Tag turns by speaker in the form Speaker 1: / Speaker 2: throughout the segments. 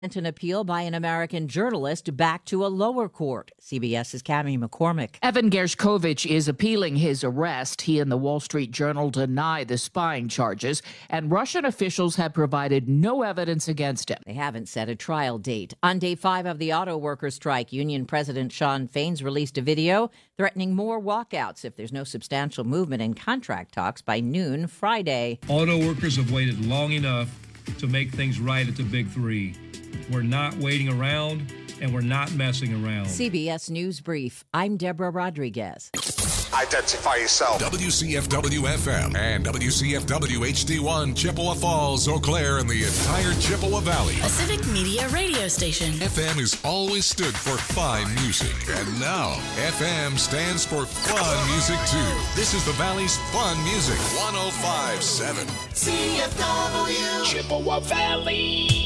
Speaker 1: An appeal by an American journalist back to a lower court. CBS's Cami McCormick.
Speaker 2: Evan Gershkovich is appealing his arrest. He and the Wall Street Journal deny the spying charges, and Russian officials have provided no evidence against him.
Speaker 1: They haven't set a trial date. On day 5 of the auto workers' strike, Union President Shawn Fains released a video threatening more walkouts if there's no substantial movement in contract talks by noon Friday.
Speaker 3: Auto workers have waited long enough to make things right at the Big Three. We're not waiting around, and we're not messing around.
Speaker 1: CBS News Brief. I'm Deborah Rodriguez.
Speaker 4: Identify yourself.
Speaker 5: WCFW-FM and WCFW-HD1, Chippewa Falls, Eau Claire, and the entire Chippewa Valley.
Speaker 6: A Civic Media radio station.
Speaker 5: FM has always stood for fine music, and now FM stands for fun music, too. This is the Valley's fun music, 105.7.
Speaker 4: CFW.
Speaker 7: Chippewa Valley.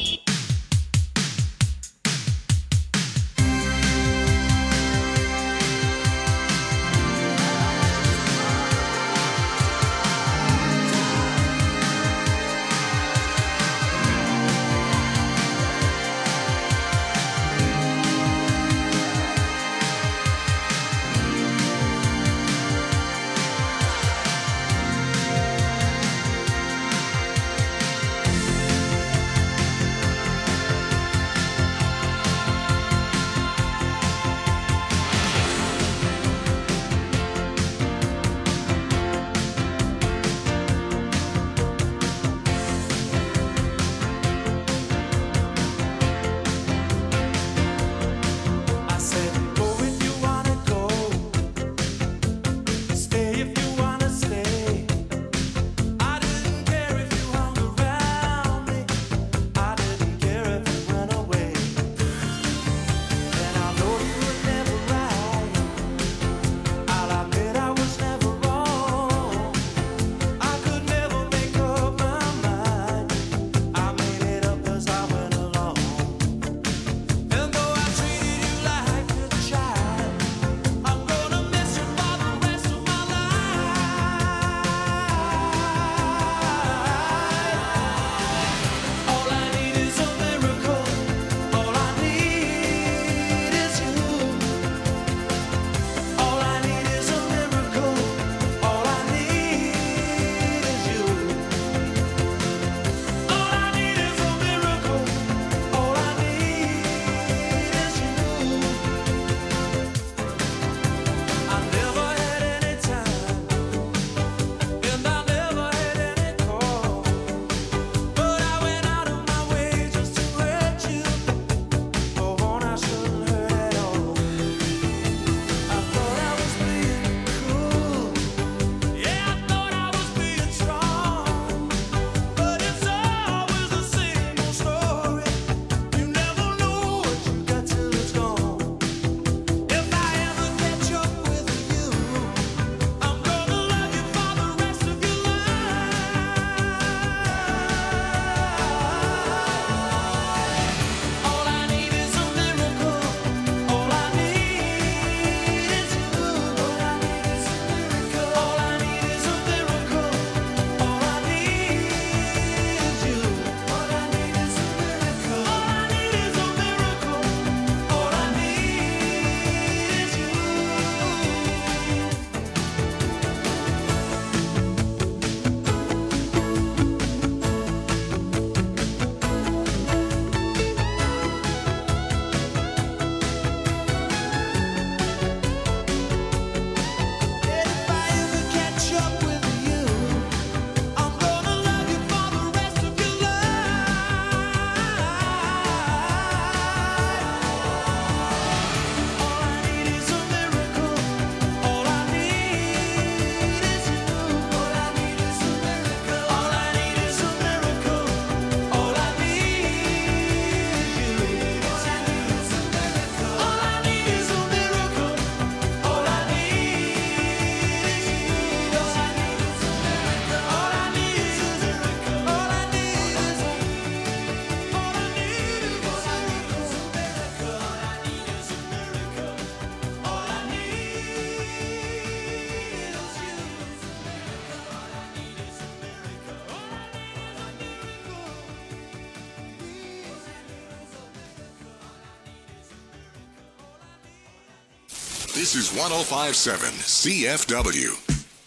Speaker 5: This is 105.7 CFW.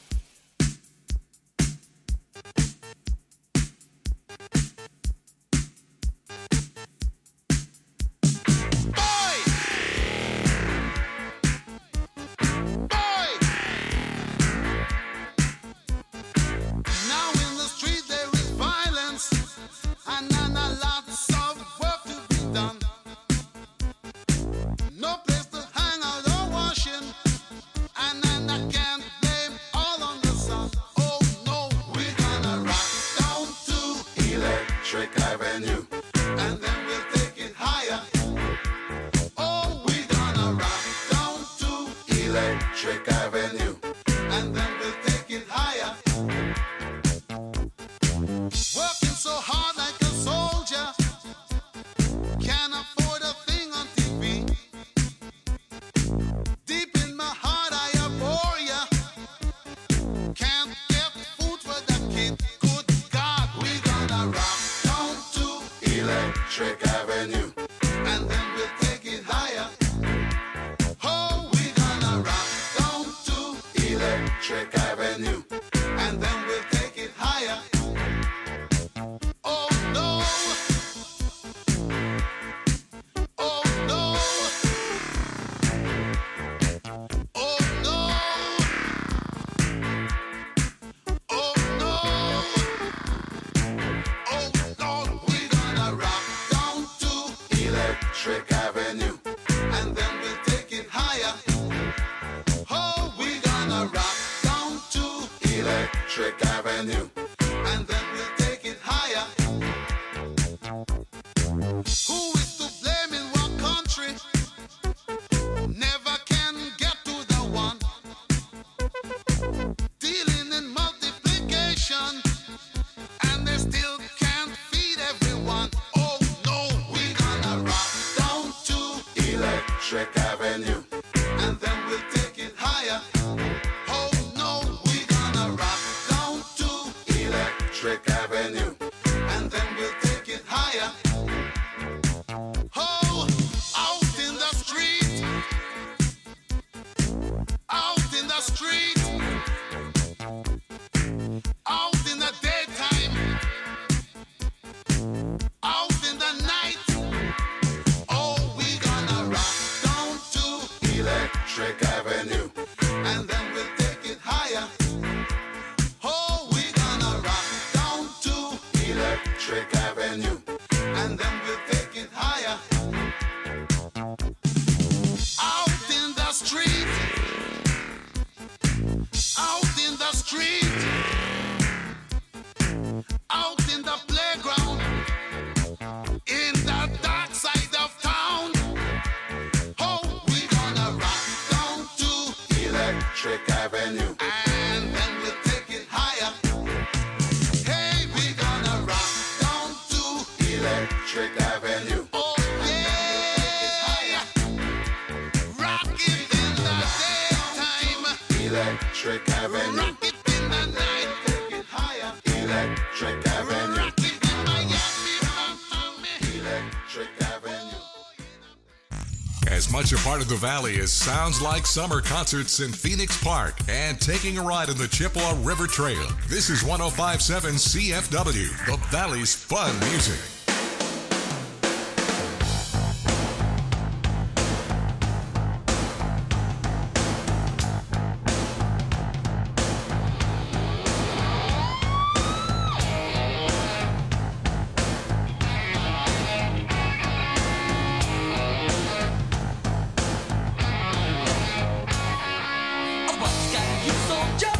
Speaker 5: As much a part of the Valley as sounds like summer concerts in Phoenix Park and taking a ride on the Chippewa River Trail. This is 105.7 CFW, the Valley's fun music.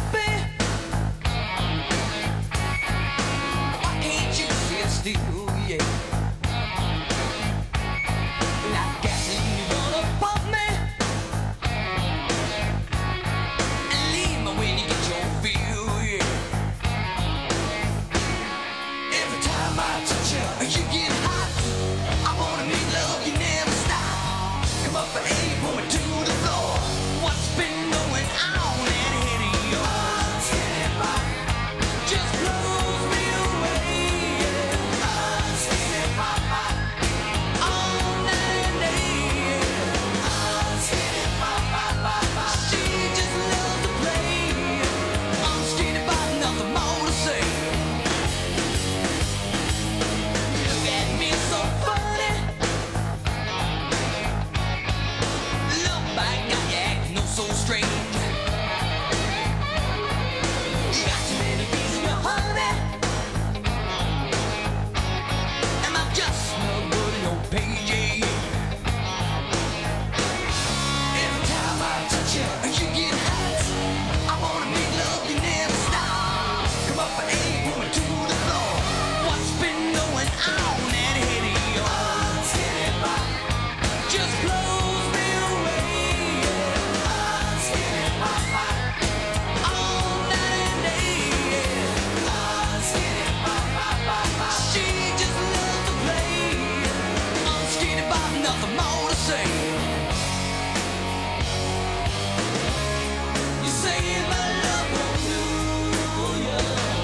Speaker 8: Yeah. page, yeah. Every time I touch you, you get hot. I wanna make love, you never stop. Come up for eight, woman to the floor. What's been going on that head of yours? Just blows me away. All night and day. She just loves to play. I'm skinny Bob, nothing more to say. You say my love won't do ya.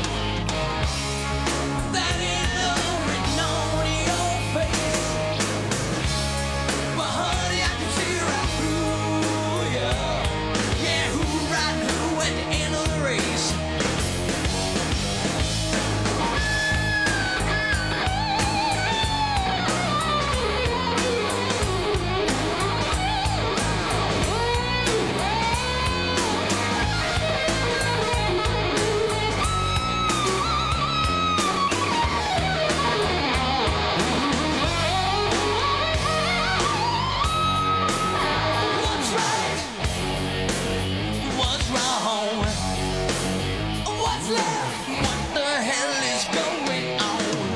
Speaker 8: That ain't love written on your face. But honey, I can see right through ya. Yeah, who riding who at the end of the race? What's right? What's wrong? What's left? What the hell is going on?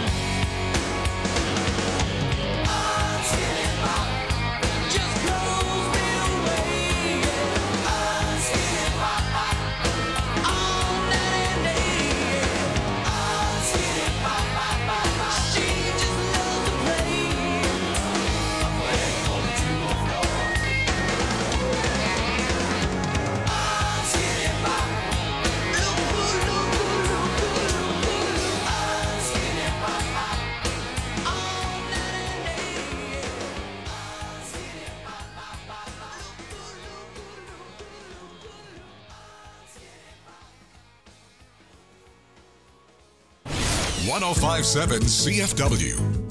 Speaker 8: Just blows me away. All night and day. She just loves to play. All night and day.
Speaker 5: 1057 CFW.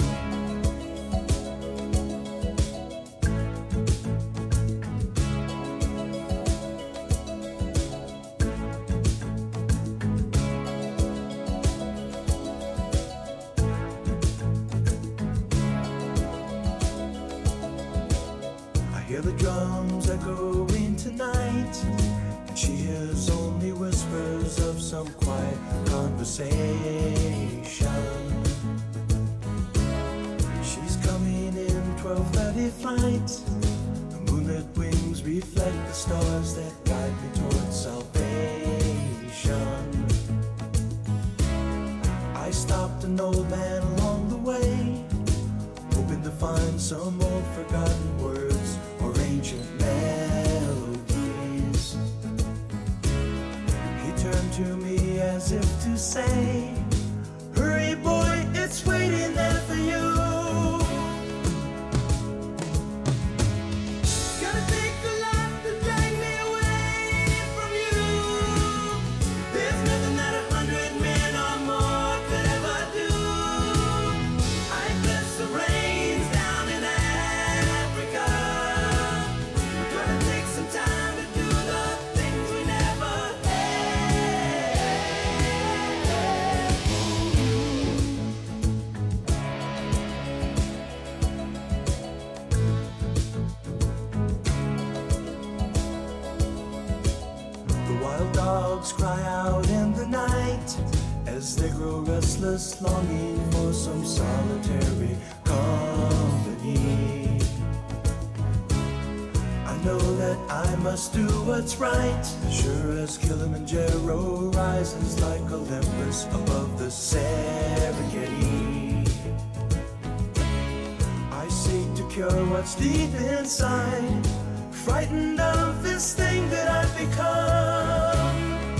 Speaker 9: I hear the drums echoing tonight, and she hears only whispers of some quiet conversation. She's coming in 12:30 flight. The moonlit wings reflect the stars that guide me towards salvation. I stopped an old man along the way, hoping to find some old forgotten words or ancient melodies. He turned to me as if to say, hurry boy, it's waiting there for you. Gonna take a lot to drag me away from you. There's nothing that 100 men or more could ever do. I bless the rains down in Africa. We're gonna take some time to do the things we never had. The wild dogs cry out in the night as they grow restless, longing for some solitary company. I know that I must do what's right, as sure as Kilimanjaro rises like Olympus above the Serengeti. I seek to cure what's deep inside, frightened of this thing that I've become.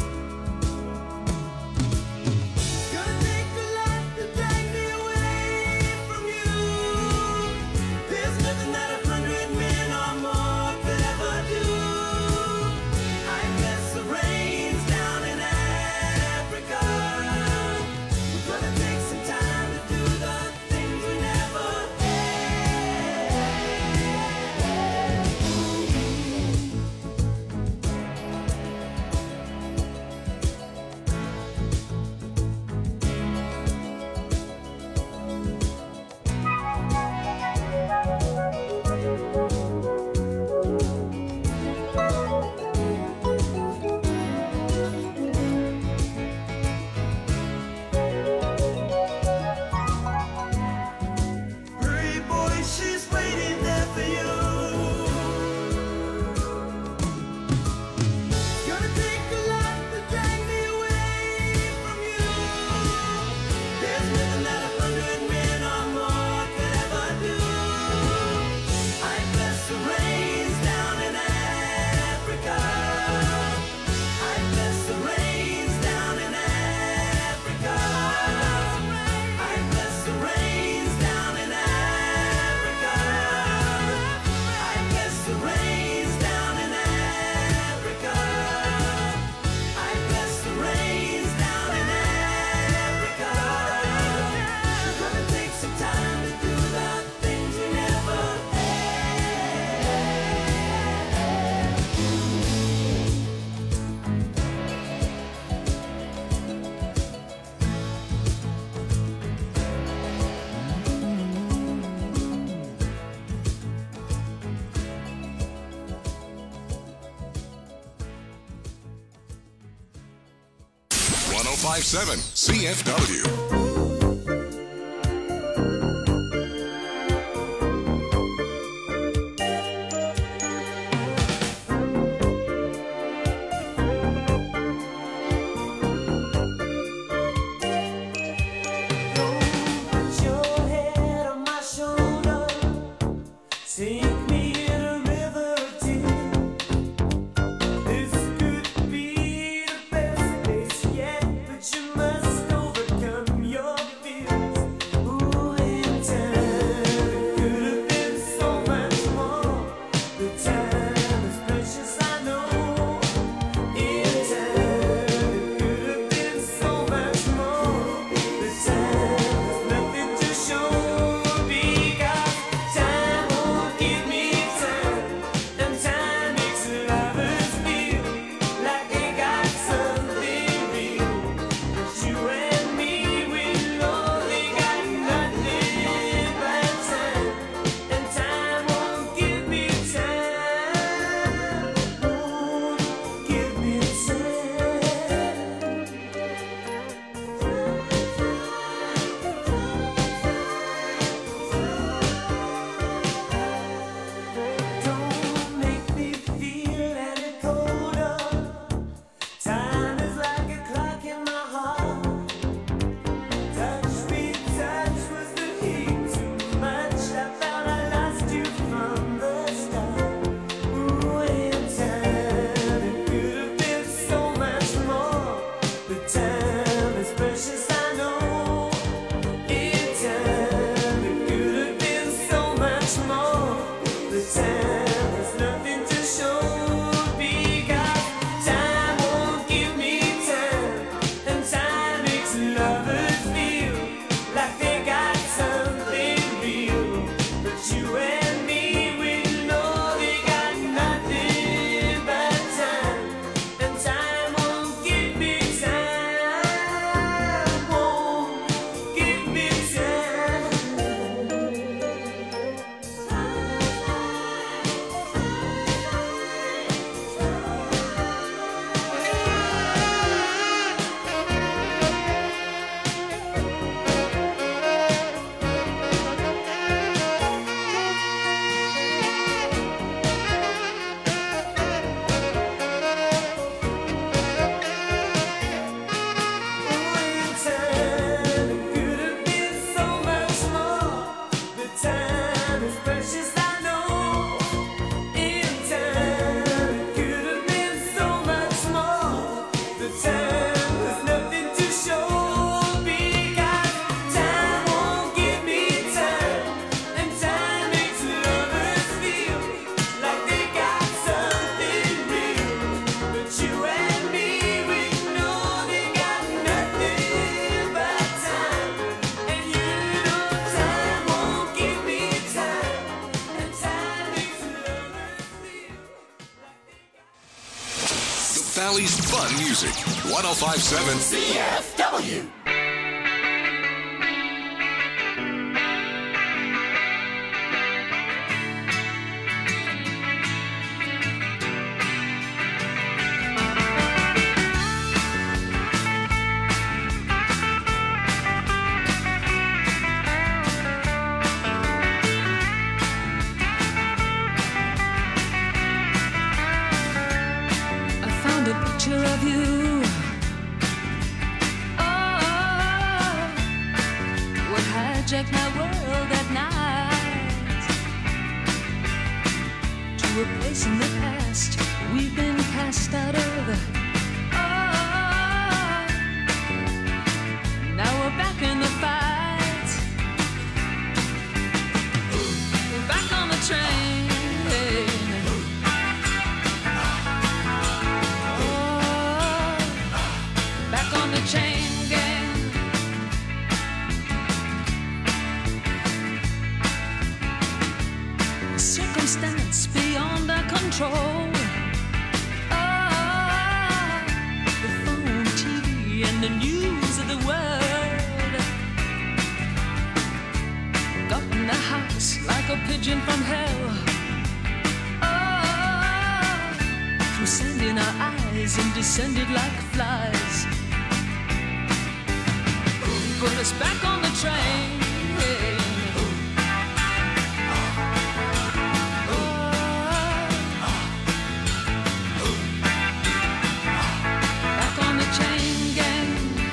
Speaker 9: Gonna take a lot to drag me away from you. There's nothing that 100 men or more could ever do. I bless the rains down in Africa. We're gonna take some time to do the things we never had.
Speaker 5: 1057 CFW. Valley's fun music. 1057 CFW.
Speaker 10: Of you, oh, what hijacked my world at night to a place in the past we've been cast out of. Oh, now we're back in the fight. We're back on the train. Chain gang. Circumstance beyond our control. Oh, the phone, TV, and the news of the world got in the house like a pigeon from hell. Oh, through sand in our eyes and descended like flies. put us back on the train. Back on the chain gang.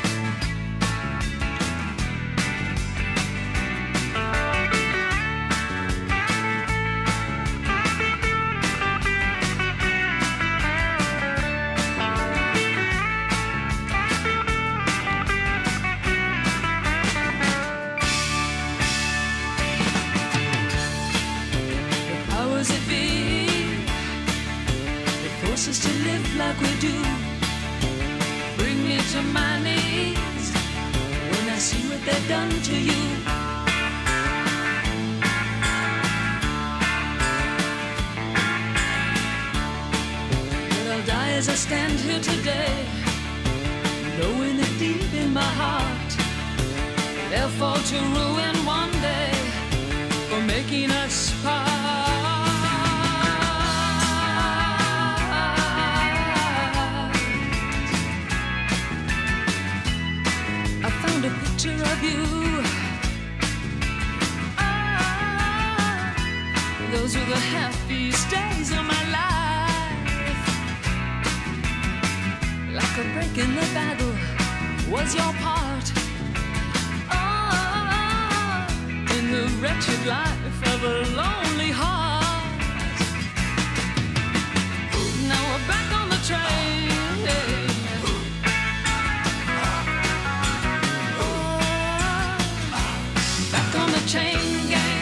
Speaker 10: Us to live like we do. Bring me to my knees when I see what they've done to you. But I'll die as I stand here today, knowing that deep in my heart they'll fall to ruin one day for making us part. A picture of you. Those were the happiest days of my life. Like a break in the battle was your part. In the wretched life of a lonely heart. Now we're back on the train. On the chain gang.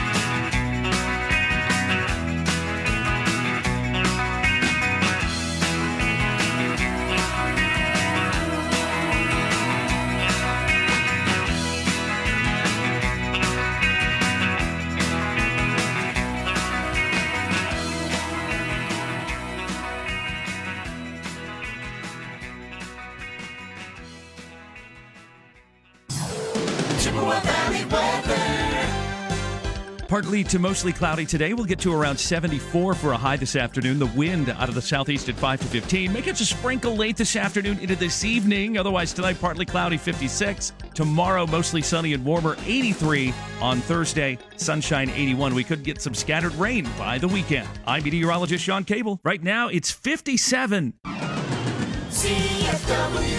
Speaker 8: Chippewa Valley weather.
Speaker 11: Partly to mostly cloudy today. We'll get to around 74 for a high this afternoon. The wind out of the southeast at 5 to 15. May catch a sprinkle late this afternoon into this evening. Otherwise, tonight, partly cloudy, 56. Tomorrow, mostly sunny and warmer, 83. On Thursday, sunshine, 81. We could get some scattered rain by the weekend. I'm meteorologist Sean Cable. Right now, it's 57.
Speaker 8: CFW.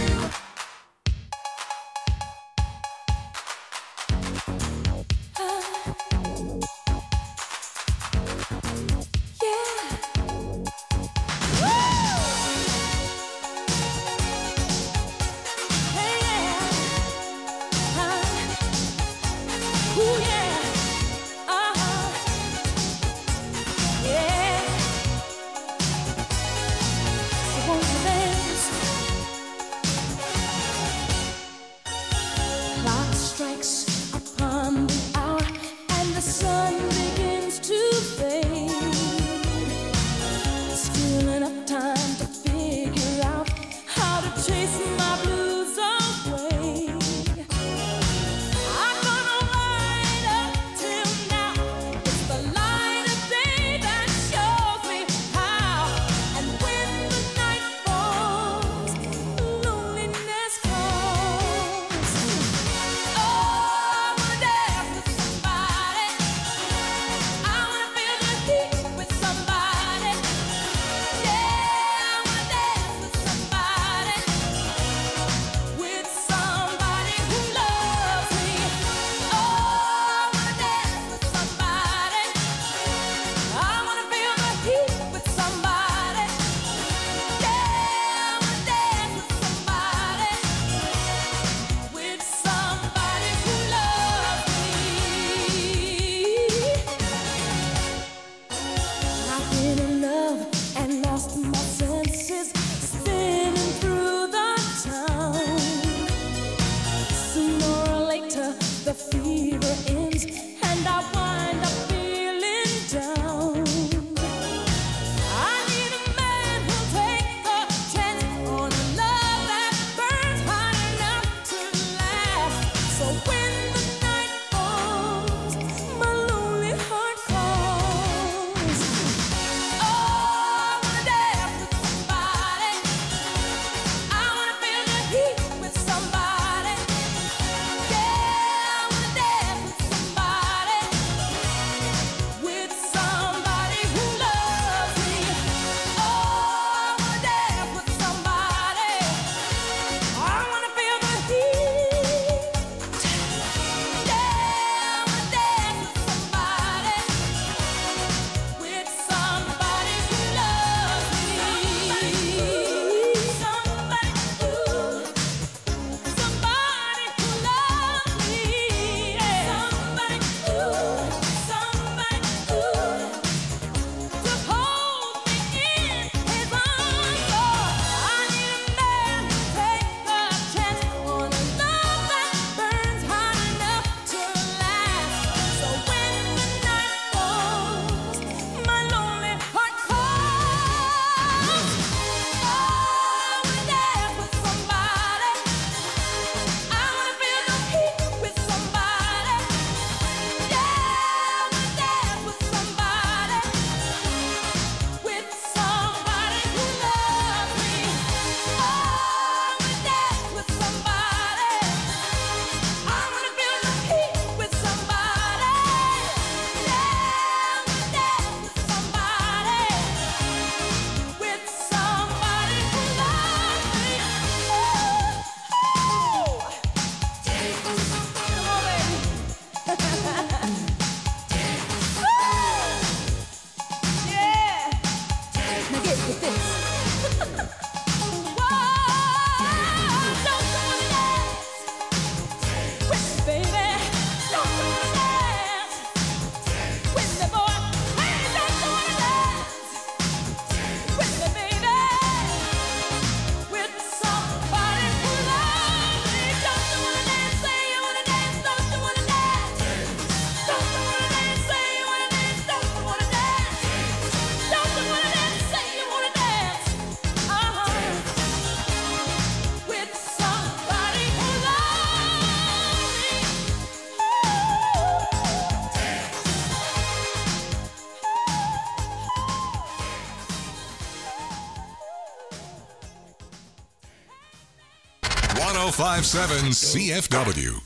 Speaker 5: 1057 CFW.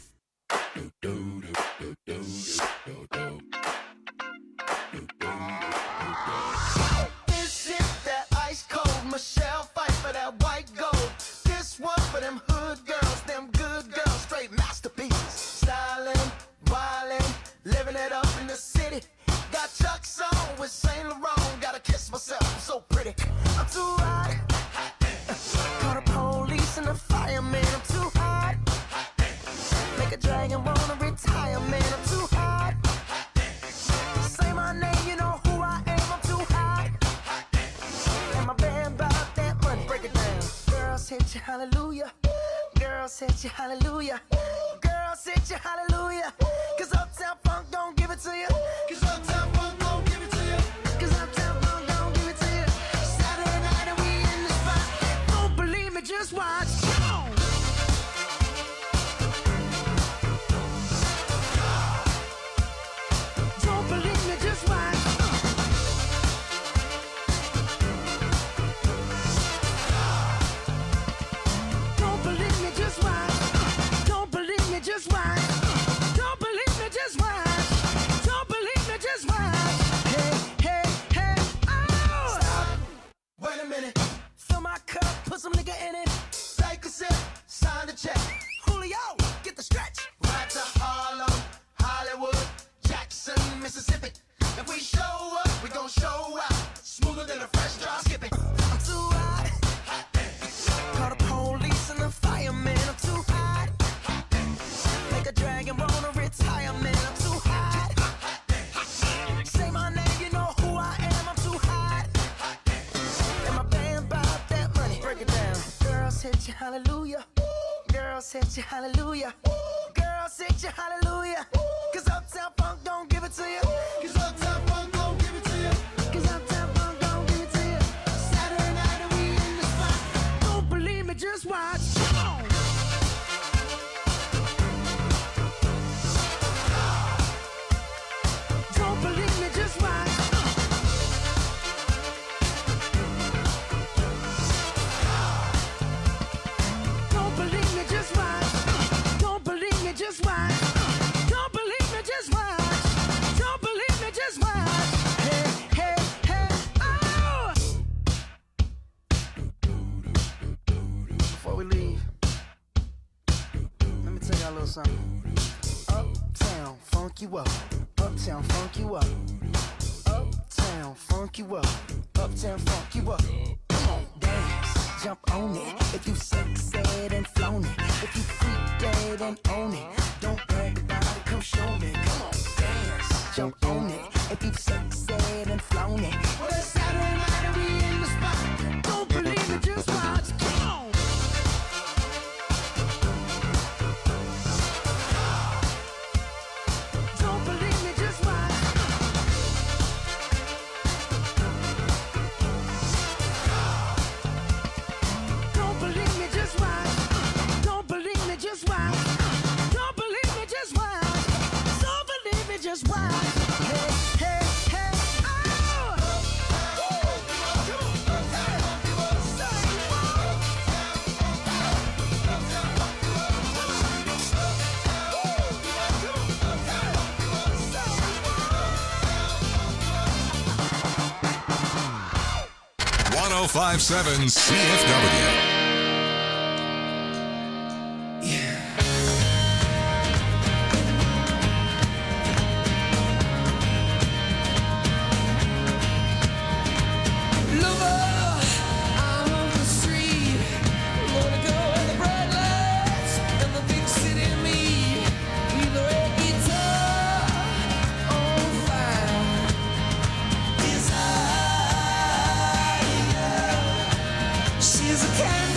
Speaker 8: This is that ice cold Michelle fight for that white gold. This one for them hood girls, them good girls, straight masterpieces. Styling, wildin', living it up in the city. Got Chuck's on with Saint Laurent. Gotta kiss myself, I'm so pretty. I'm too hot. Call the police and the fireman. I'm too hot. Make a dragon wanna retire, man. I'm too hot. Say my name, you know who I am. I'm too hot. And my band bought that money. Break it down. Girls hit you, hallelujah. Girls hit you, hallelujah. Girls hit you, hallelujah. Cause Uptown Funk don't give it to you. Cause Uptown Funk don't give it to you. Cause Uptown Funk don't give it to you. Saturday night and we in the spot. Don't believe me, just watch. Come on. Don't believe me, just watch. Don't believe me, just watch. Don't believe me, just watch. Don't believe me, just watch. Don't believe me, just watch. Hey, hey, hey, oh! Stop. Wait a minute. Fill my cup, put some nigga in it. Take a sip, sign the check. Julio, get the stretch. Right to Harlem, Hollywood, Jackson, Mississippi. If we show up, we gon' show out. Smoother than a fresh drop skipping. I'm too hot. Call the police and the fireman. I'm too hot. Make a dragon wanna retire, man. I'm too hot. Say my name, you know who I am. I'm too hot. And my band bought that money. Break it down. Girls hit you, hallelujah. Girls hit you, hallelujah. Girls hit you, hallelujah. Cause Uptown Funk don't give it to you. Cause Uptown Funk don't give it to you. Cause Uptown Funk don't give it to you. Saturday night and we in the spot. Don't believe me, just watch. Come on. Don't believe me, just watch. Don't believe me, just watch. Don't believe me, just watch. Don't believe me, just watch. Don't believe me, just watch. Hey, hey, hey, oh! Before we leave, let me tell y'all a little something. Uptown, funk you up. Uptown, funk you up. Uptown, funk you up. Uptown, funk you up. Come on, dance, jump on it. If you sexed and flown it. If you freak dead and own it. Don't brag about it, come show me. Come on, dance, jump on it. If you sexed and flown it. Well, it's Saturday night and we in the spot. Don't believe me, just watch. Come on. Don't believe me, just watch. Don't believe me, just watch. Don't believe me, just watch. Don't believe me, just watch. Don't believe me, just watch. Hey, hey, hey, oh!
Speaker 5: 1057 CFW.
Speaker 8: She's a cat.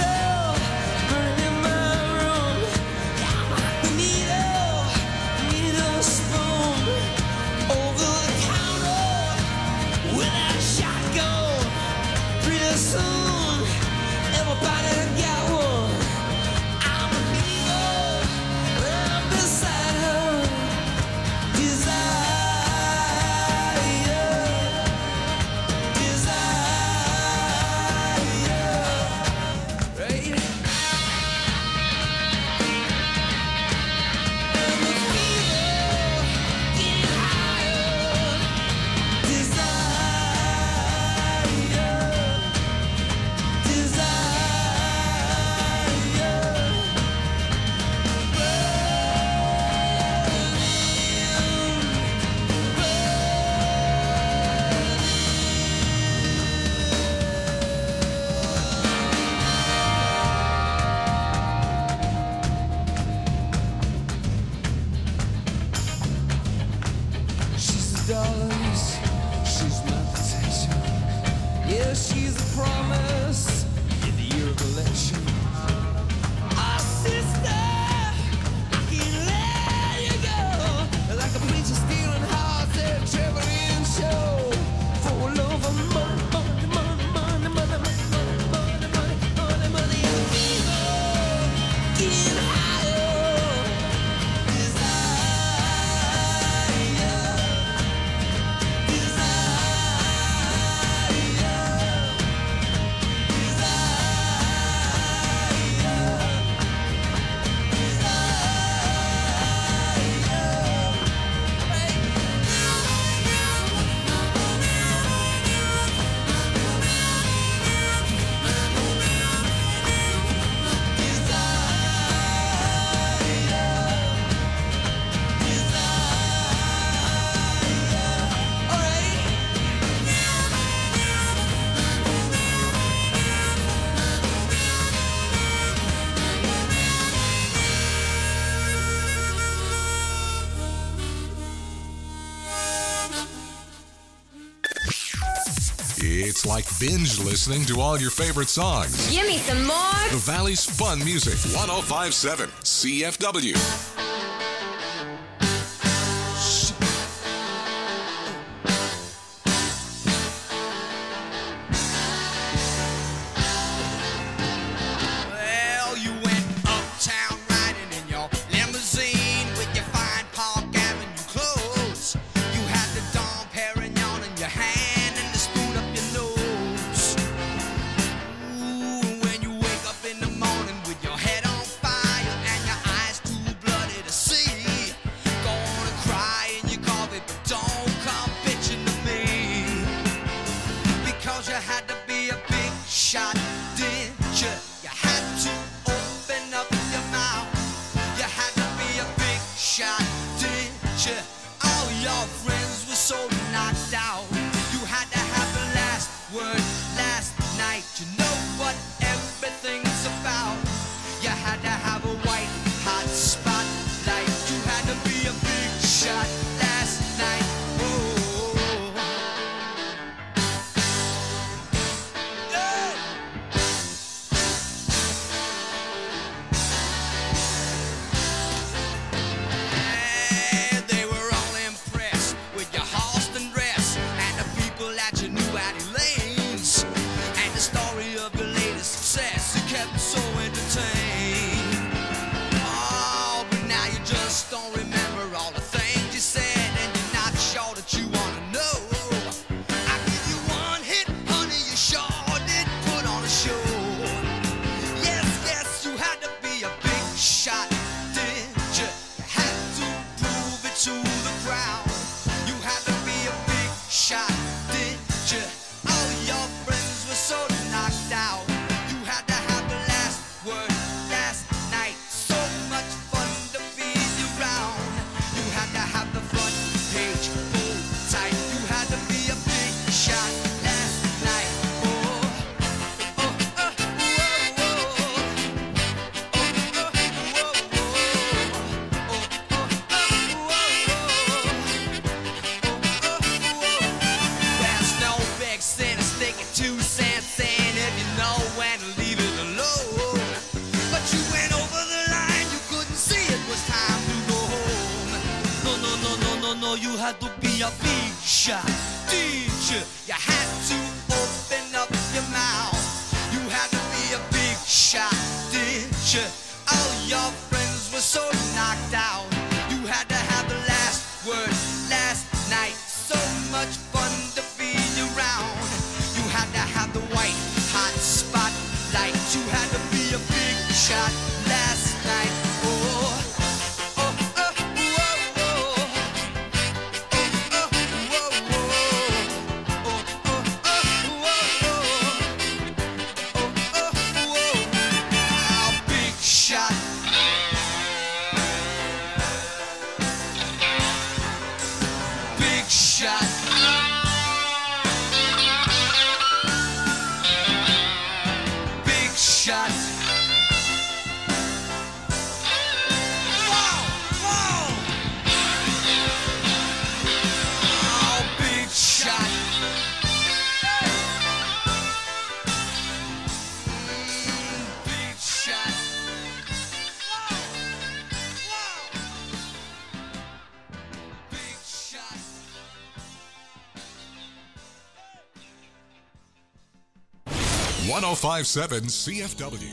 Speaker 9: she's a promise in the year of election. Our sister, I can't let you go. Like a preacher stealing hearts at a traveling show. For love of money, money, money, money, money, money, money, money, money, money, and people getting higher.
Speaker 5: It's like binge listening to all your favorite songs.
Speaker 12: Give me some more.
Speaker 5: The Valley's Fun Music, 105.7 CFW.
Speaker 8: Well, you went uptown riding in your limousine with your fine Park Avenue clothes. You had the Dom Perignon in your hand and the spoon up your nose. Ooh, when you wake up in the morning with your head on fire and your eyes too bloody to see, go on and cry in your coffee, but don't come bitching to me. Because you had to be a big shot, didn't you? You had to open up your mouth. You had to be a big shot, didn't you? All your friends were so knocked out. You had to have the last word last night. You know what everything's about. You had to have a white hot spotlight. You had to be a big shot last night. Oh. Yeah. And they were all impressed with your Halston dress and the people that you knew at Elaine's and the story of your latest success. It kept them so entertained. Oh, but now you just don't remember all the things you said and you're not sure that you want to know. I give you one hit, honey, you sure did put on a show. Yes, yes, you had to be a big shot, didn't you? You had to prove it to the crowd. You had to be a big shot, didn't you? All your friends were so knocked out. You had to have the last word last night. So much fun to be around. You had to have the front page full tight. You had to be a big shot last night. Oh, oh, oh, oh, There's no big sin in sticking 2 cents in if you know when to leave it alone. But you went over the line, you couldn't see it was time to go home. No, no, no, no, no, no, you had to be a big shot, did you? You had to open up your mouth. You had to be a big shot, did you? All your friends were so knocked out. You had to have the last word last night. So much fun to be around. You had to have the white hot spotlight. You had to be a big shot last night. Oh, oh, oh, oh, oh, oh, oh, oh, oh, oh, oh,
Speaker 5: 1057 CFW.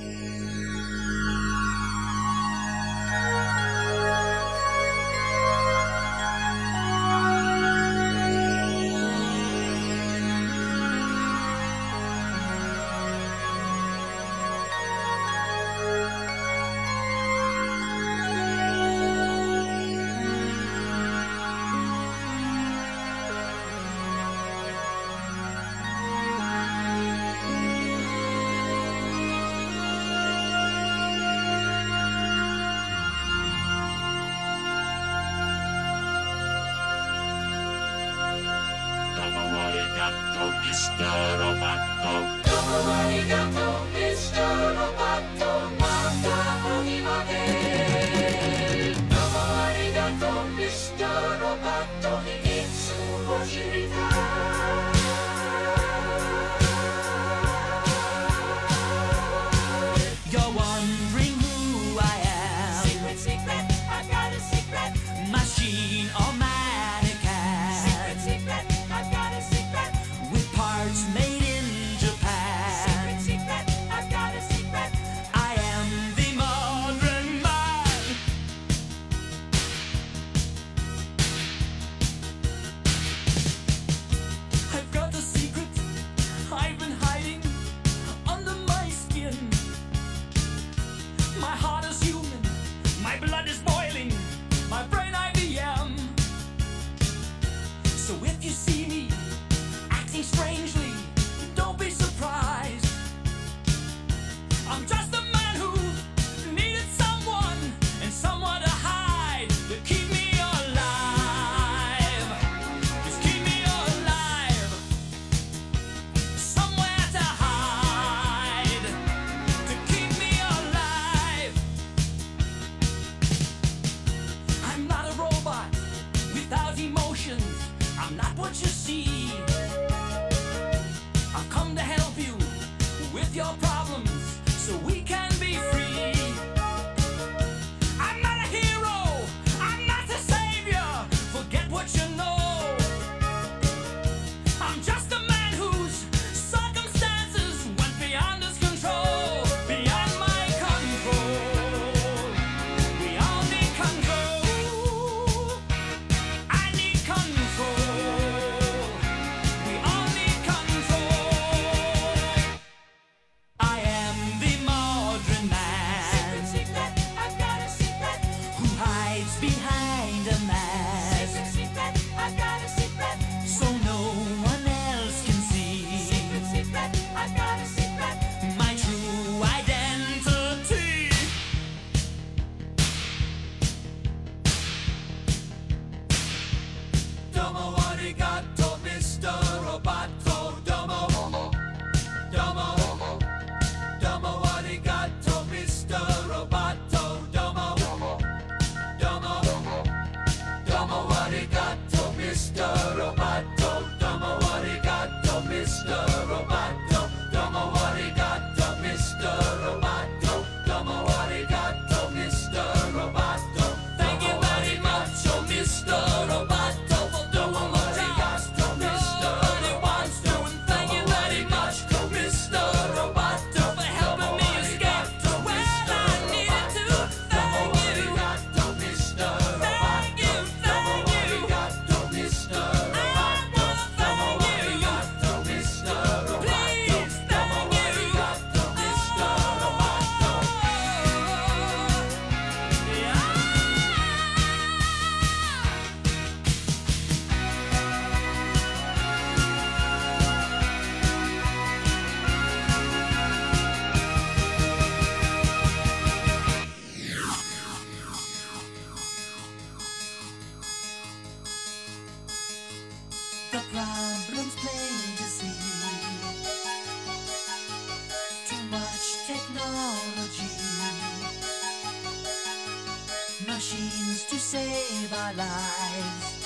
Speaker 8: Machines to save our lives.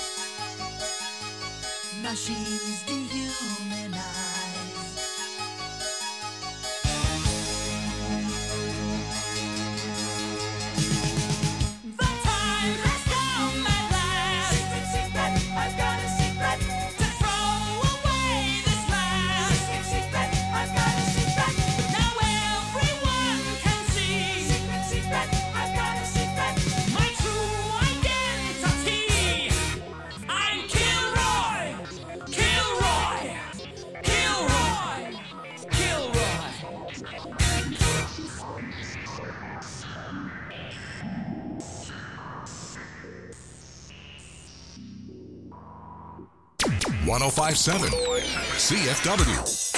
Speaker 8: Machines dehumanize. The time has come at last. Secret, secret, I've got a secret. To throw away this mask. Secret, secret, I've got a secret.
Speaker 5: 1057 CFW.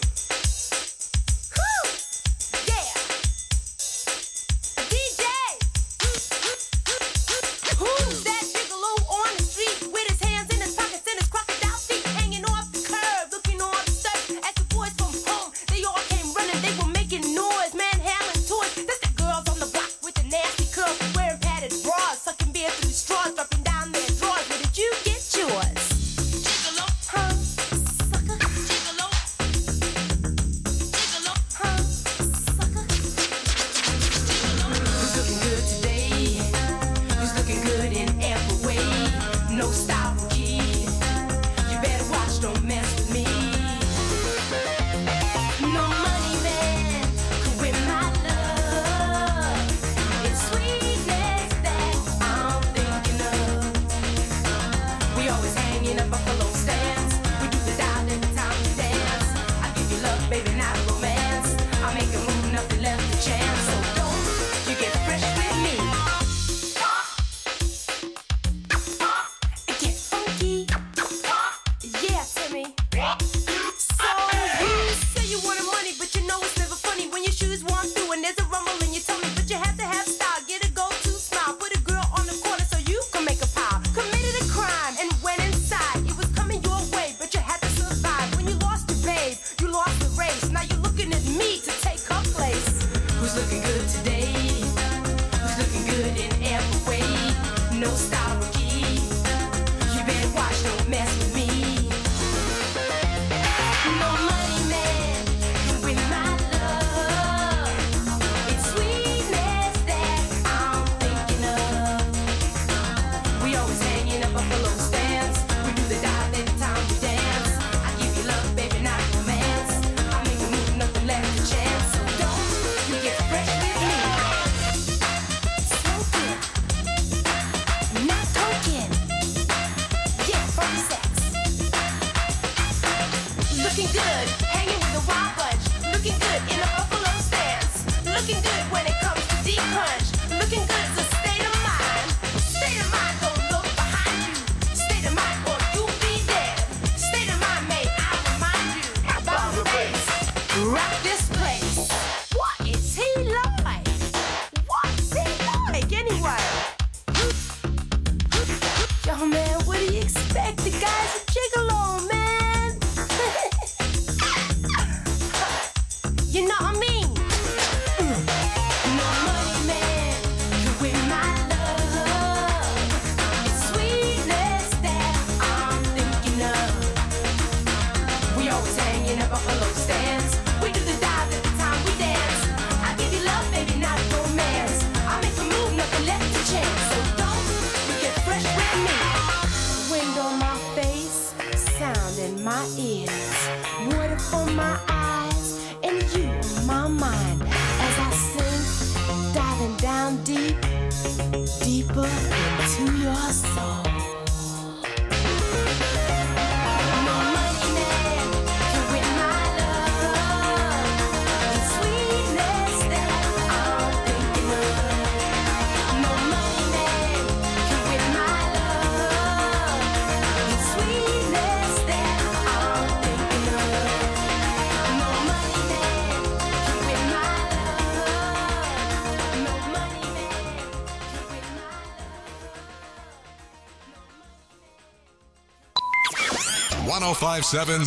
Speaker 5: .1057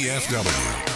Speaker 5: CFW.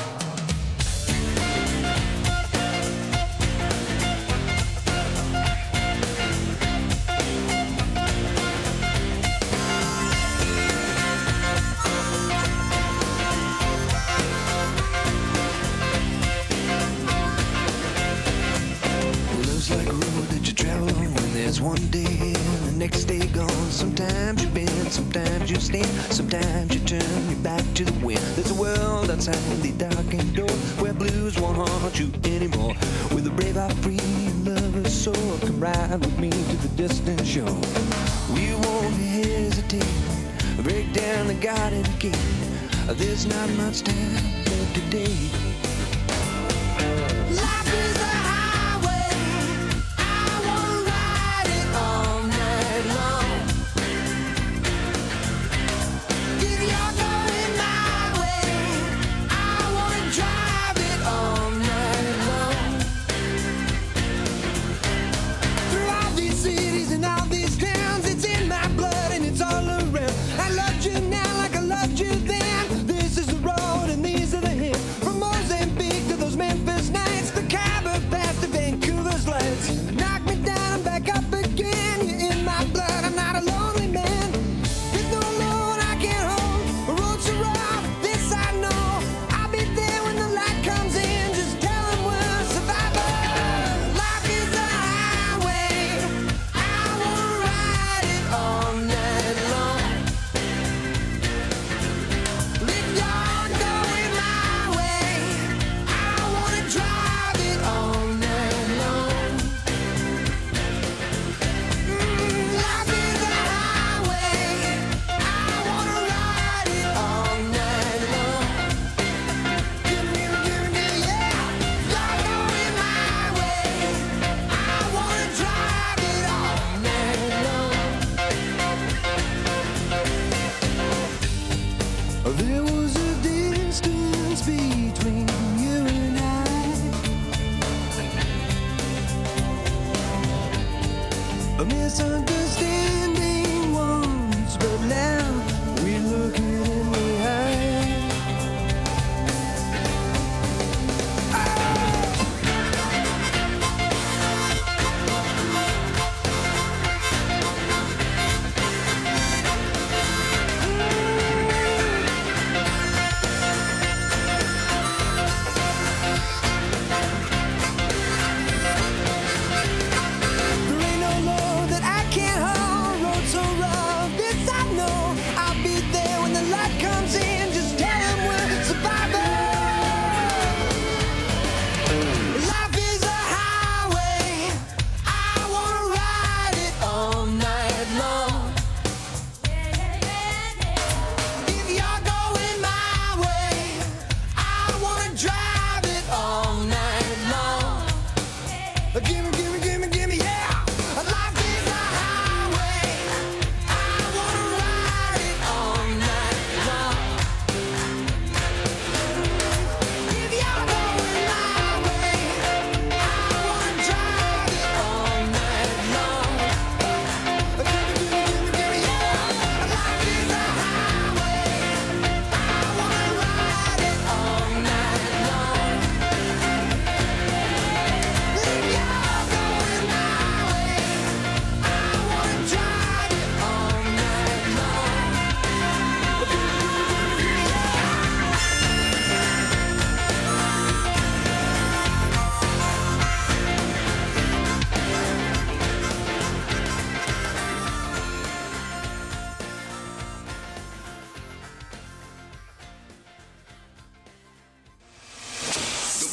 Speaker 8: Love's like a road that you travel on when there's one day and the next day gone. Sometimes you bend, sometimes you stand, sometimes you turn your back to the wind. There's a world outside the darkened door where blues won't haunt you anymore. With a brave heart, free lover's soul, come ride with me to the distant shore. We won't hesitate, break down the garden gate. There's not much time left today. Life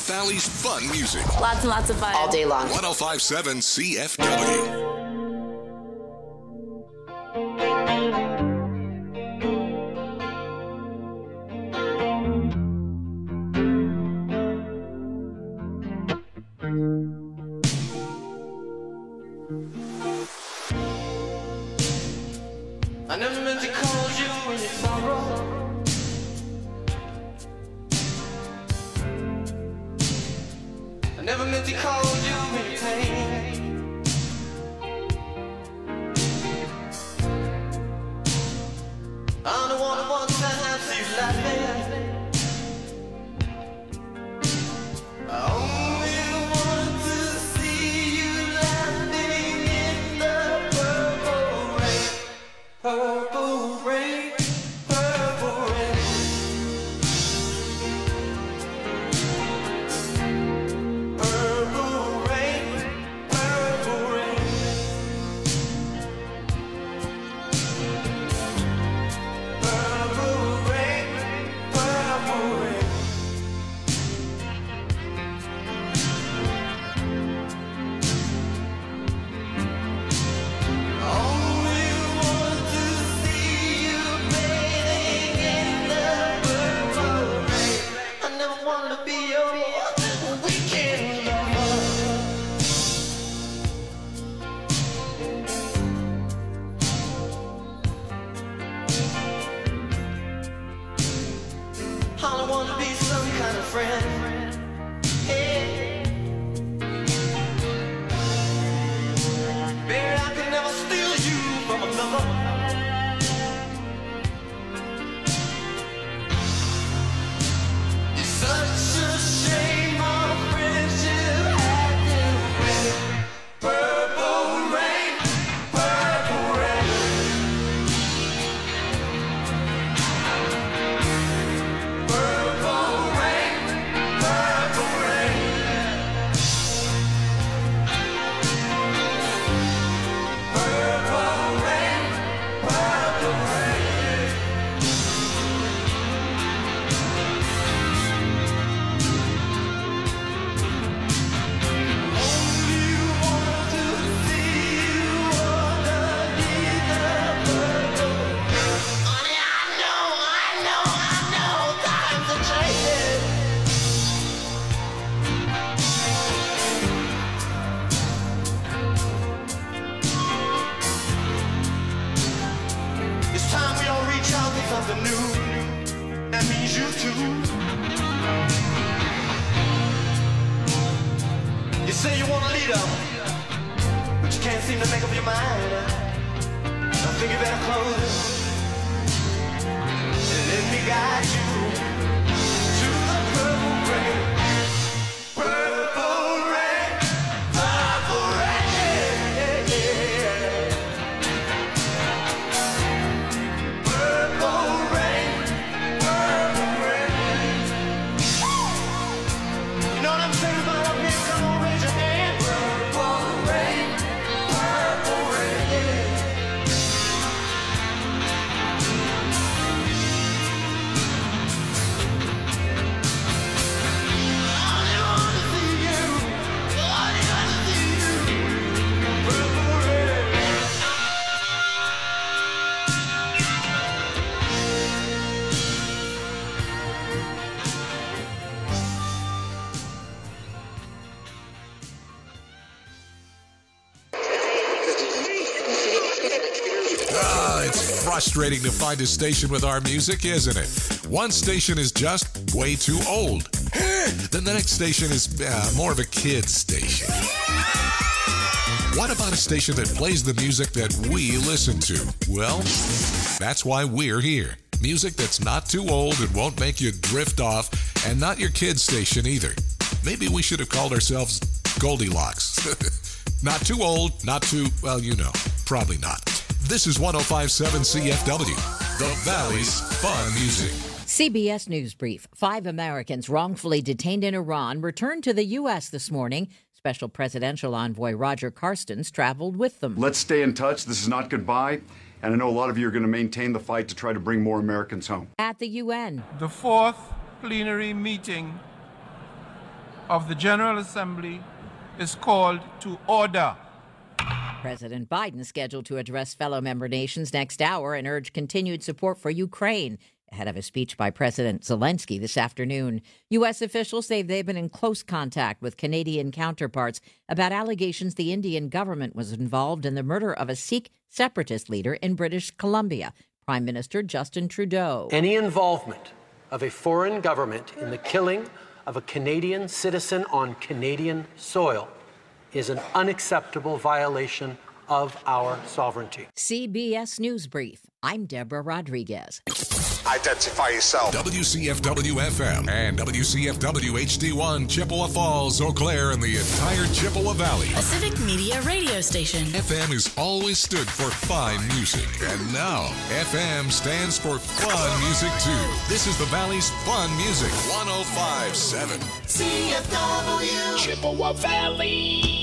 Speaker 5: Valley's fun music.
Speaker 6: Lots and lots of fun. All day long.
Speaker 5: 105.7 CFW.
Speaker 8: I never meant to call you when you sorrow. I never meant to call you when you pain. I'm the one who wants to have you laughing. I only want to see you laughing in the purple rain. Purple rain, purple rain. Purple rain, purple rain. Purple rain, purple rain. Only want to see you bathing in the purple rain. I never wanted to be your weekend lover. I don't want to be some kind of friend. Hey. Baby, I can never steal you from another. It's such a shame our friendship had to end. Purple rain, purple rain. Purple rain, purple rain. Purple rain, purple rain. Only want to see you underneath the purple rain. Honey, I know, times are changing. It's time we all reach out for something new. That means you too. You say you want a leader, but you can't seem to make up your mind. I think you better close and let me guide you to the purple rain. Purple rain, purple rain. Purple rain, purple rain. You know what I'm saying about up here? Come on, raise your hand. Purple rain, purple rain. I wanna see you. I wanna see you. Purple rain.
Speaker 5: It's frustrating to find a station with our music, isn't it? One station is just way too old. Then the next station is more of a kid's station. What about a station that plays the music that we listen to? Well, that's why we're here. Music that's not too old and won't make you drift off, and not your kid's station either. Maybe we should have called ourselves Goldilocks. Not too old, not too, well, you know, probably not. This is 105.7 CFW, the Valley's fun music.
Speaker 1: CBS News Brief. 5 Americans wrongfully detained in Iran returned to the U.S. this morning. Special Presidential Envoy Roger Carstens traveled with them.
Speaker 12: Let's stay in touch. This is not goodbye. And I know a lot of you are going to maintain the fight to try to bring more Americans home.
Speaker 1: At the UN.
Speaker 13: The 4th plenary meeting of the General Assembly is called to order.
Speaker 1: President Biden scheduled to address fellow member nations next hour and urge continued support for Ukraine ahead of a speech by President Zelensky this afternoon. U.S. officials say they've been in close contact with Canadian counterparts about allegations the Indian government was involved in the murder of a Sikh separatist leader in British Columbia. Prime Minister Justin Trudeau.
Speaker 14: Any involvement of a foreign government in the killing of a Canadian citizen on Canadian soil is an unacceptable violation of our sovereignty.
Speaker 1: CBS News Brief. I'm Deborah Rodriguez.
Speaker 4: Identify yourself.
Speaker 5: WCFW-FM and WCFW HD1, Chippewa Falls, Eau Claire, and the entire Chippewa Valley.
Speaker 15: A civic media radio station.
Speaker 5: FM has always stood for fine music, and now FM stands for fun music too. This is the Valley's fun music, 105.7.
Speaker 4: CFW.
Speaker 7: Chippewa Valley.